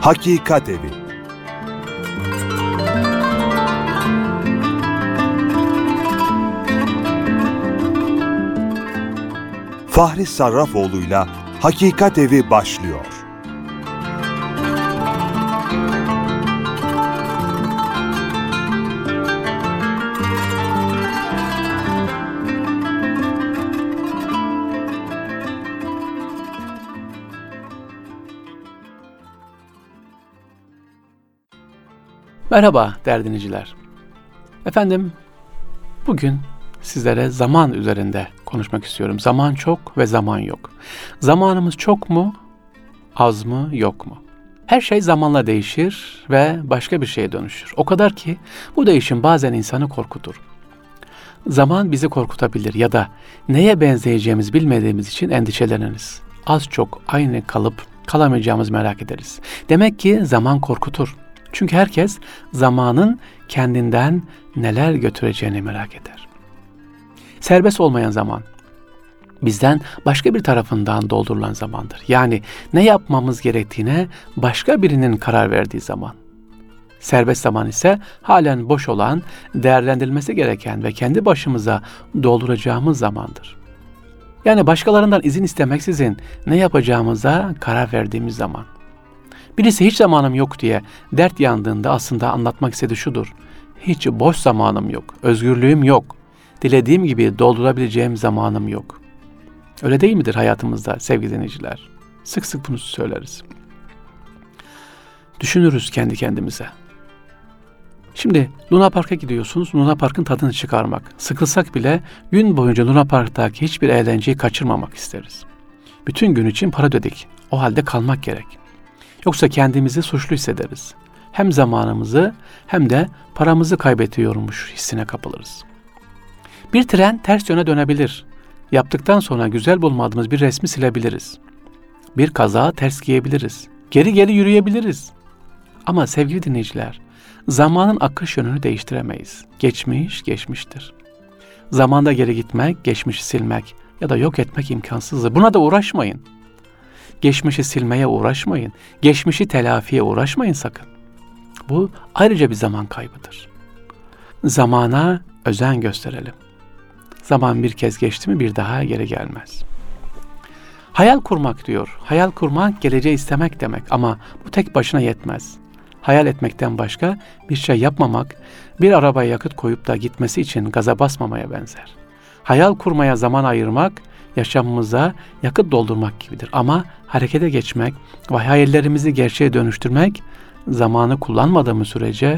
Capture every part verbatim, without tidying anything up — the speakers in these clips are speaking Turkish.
Hakikat Evi. Fahri Sarrafoğlu'yla Hakikat Evi başlıyor. Merhaba değerli dinleyiciler. Efendim, bugün sizlere zaman üzerinde konuşmak istiyorum. Zaman çok ve zaman yok. Zamanımız çok mu, az mı, yok mu? Her şey zamanla değişir ve başka bir şeye dönüşür. O kadar ki bu değişim bazen insanı korkutur. Zaman bizi korkutabilir ya da neye benzeyeceğimizi bilmediğimiz için endişeleniriz. Az çok aynı kalıp kalamayacağımızı merak ederiz. Demek ki zaman korkutur. Çünkü herkes zamanın kendinden neler götüreceğini merak eder. Serbest olmayan zaman, bizden başka bir tarafından doldurulan zamandır. Yani ne yapmamız gerektiğine başka birinin karar verdiği zaman. Serbest zaman ise halen boş olan, değerlendirilmesi gereken ve kendi başımıza dolduracağımız zamandır. Yani başkalarından izin istemeksizin ne yapacağımıza karar verdiğimiz zaman. Birisi hiç zamanım yok diye dert yandığında aslında anlatmak istediği şudur: hiç boş zamanım yok, özgürlüğüm yok, dilediğim gibi doldurabileceğim zamanım yok. Öyle değil midir hayatımızda sevgili dinleyiciler? Sık sık bunu söyleriz. Düşünürüz kendi kendimize. Şimdi Luna Park'a gidiyorsunuz, Luna Park'ın tadını çıkarmak. Sıkılsak bile gün boyunca Luna Park'taki hiçbir eğlenceyi kaçırmamak isteriz. Bütün gün için para ödedik, o halde kalmak gerek. Yoksa kendimizi suçlu hissederiz. Hem zamanımızı hem de paramızı kaybediyormuş hissine kapılırız. Bir tren ters yöne dönebilir. Yaptıktan sonra güzel bulmadığımız bir resmi silebiliriz. Bir kazağı ters giyebiliriz. Geri geri yürüyebiliriz. Ama sevgili dinleyiciler, zamanın akış yönünü değiştiremeyiz. Geçmiş, geçmiştir. Zamanda geri gitmek, geçmişi silmek ya da yok etmek imkansızdır. Buna da uğraşmayın. Geçmişi silmeye uğraşmayın. Geçmişi telafiye uğraşmayın sakın. Bu ayrıca bir zaman kaybıdır. Zamana özen gösterelim. Zaman bir kez geçti mi bir daha geri gelmez. Hayal kurmak diyor. Hayal kurmak geleceği istemek demek ama bu tek başına yetmez. Hayal etmekten başka bir şey yapmamak, bir arabaya yakıt koyup da gitmesi için gaza basmamaya benzer. Hayal kurmaya zaman ayırmak, yaşamımıza yakıt doldurmak gibidir. Ama harekete geçmek ve hayallerimizi gerçeğe dönüştürmek, zamanı kullanmadığımız sürece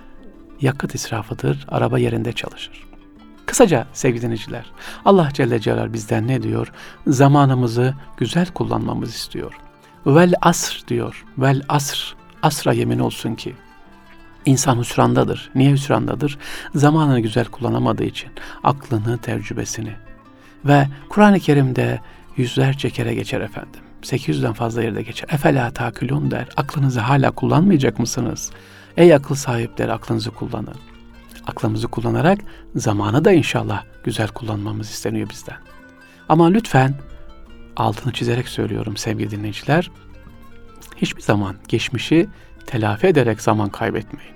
yakıt israfıdır, araba yerinde çalışır. Kısaca sevgili dinleyiciler, Allah Celle Celaluhu bizden ne diyor? Zamanımızı güzel kullanmamızı istiyor. Vel asr diyor, vel asr, asra yemin olsun ki. İnsan hüsrandadır. Niye hüsrandadır? Zamanını güzel kullanamadığı için, aklını, tecrübesini. Ve Kur'an-ı Kerim'de yüzlerce kere geçer efendim. sekiz yüzden fazla yerde geçer. Efela takilun der. Aklınızı hala kullanmayacak mısınız? Ey akıl sahipleri, aklınızı kullanın. Aklımızı kullanarak zamanı da inşallah güzel kullanmamız isteniyor bizden. Ama lütfen altını çizerek söylüyorum sevgili dinleyiciler. Hiçbir zaman geçmişi telafi ederek zaman kaybetmeyin.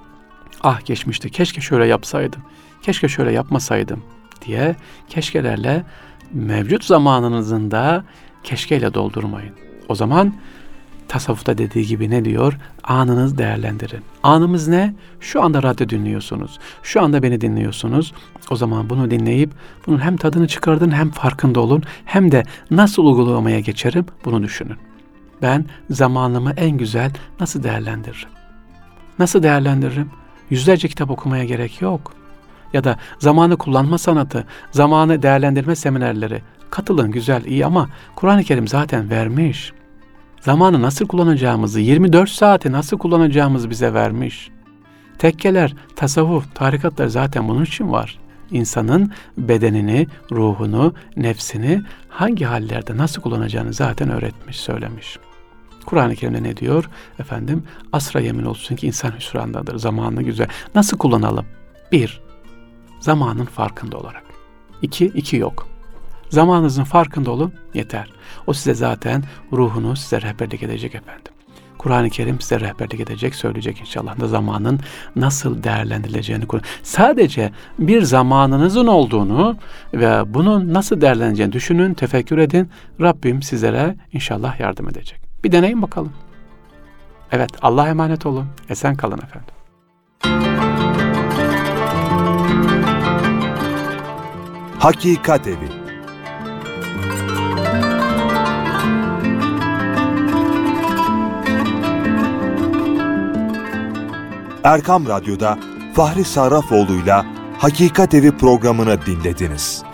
Ah geçmişte keşke şöyle yapsaydım, keşke şöyle yapmasaydım diye keşkelerle mevcut zamanınızın da keşkeyle doldurmayın. O zaman tasavvufta dediği gibi ne diyor? Anınızı değerlendirin. Anımız ne? Şu anda radyo dinliyorsunuz. Şu anda beni dinliyorsunuz. O zaman bunu dinleyip bunun hem tadını çıkardın hem farkında olun. Hem de nasıl uygulamaya geçerim bunu düşünün. Ben zamanımı en güzel nasıl değerlendiririm? Nasıl değerlendiririm? Yüzlerce kitap okumaya gerek yok. Ya da zamanı kullanma sanatı, zamanı değerlendirme seminerleri. Katılın, güzel, iyi ama Kur'an-ı Kerim zaten vermiş. Zamanı nasıl kullanacağımızı, yirmi dört saati nasıl kullanacağımızı bize vermiş. Tekkeler, tasavvuf, tarikatlar zaten bunun için var. İnsanın bedenini, ruhunu, nefsini hangi hallerde nasıl kullanacağını zaten öğretmiş, söylemiş. Kur'an-ı Kerim'de ne diyor? Efendim, asra yemin olsun ki insan hüsrandadır. Zamanını güzel. Nasıl kullanalım? Bir, zamanın farkında olarak. İki, iki yok. Zamanınızın farkında olun, yeter. O size zaten ruhunu size rehberlik edecek efendim. Kur'an-ı Kerim size rehberlik edecek, söyleyecek inşallah da zamanın nasıl değerlendirileceğini. Sadece bir zamanınızın olduğunu ve bunun nasıl değerleneceğini düşünün, tefekkür edin. Rabbim sizlere inşallah yardım edecek. Bir deneyin bakalım. Evet, Allah'a emanet olun. Esen kalın efendim. Hakikat Evi. Erkam Radyo'da Fahri Sarrafoğlu'yla Hakikat Evi programını dinlediniz.